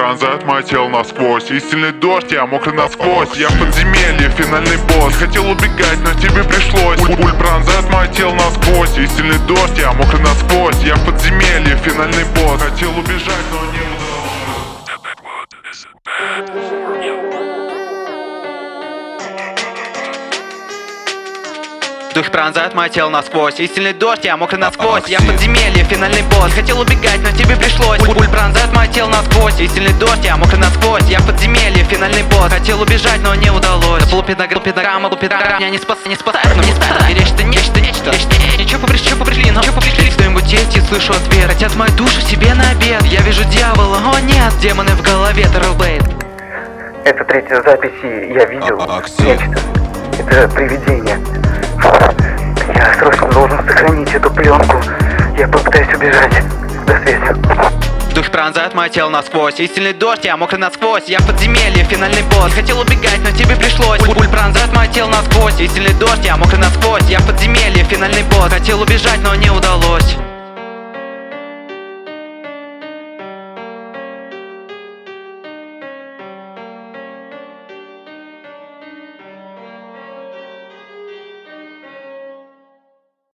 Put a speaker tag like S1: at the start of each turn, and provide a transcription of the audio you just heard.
S1: пронзает мое тело насквозь. И сильный дождь, я мокрый насквозь. Я в подземелье, финальный босс. Хотел убегать, но тебе пришлось. Пуль пронзает мое тело насквозь. И сильный дождь, я мокрый насквозь. Я в подземелье, финальный босс. Хотел убежать, но не
S2: Дух пронзает мое тело насквозь. И сильный дождь, я мокрый насквозь. Я в подземелье, финальный босс. Хотел убегать, но тебе пришлось. Пуль пронзает мое тело насквозь. И сильный дождь, я мокрый насквозь. Я в подземелье, финальный босс. Хотел убежать, но не удалось. Педограмма, меня не спасает, но не спасает. И нечто. Ничего пришли, но кто-нибудь есть и слышу ответ. Хотят мою душу себе на обед. Я вижу дьявола, о нет, демоны в голове, Террелблейд.
S3: Это третья запись, и я видел нечто. Это привидение. Я срочно должен сохранить эту пленку. Я попытаюсь убежать. До связи.
S2: Дух пронзает мое тело насквозь. И сильный дождь, я мокрый насквозь. Я в подземелье, финальный босс. Хотел убегать, но тебе пришлось. Пуль пронзает мое тело насквозь. И сильный дождь, я мокрый насквозь. Я в подземелье, финальный босс. Хотел убежать, но не удалось.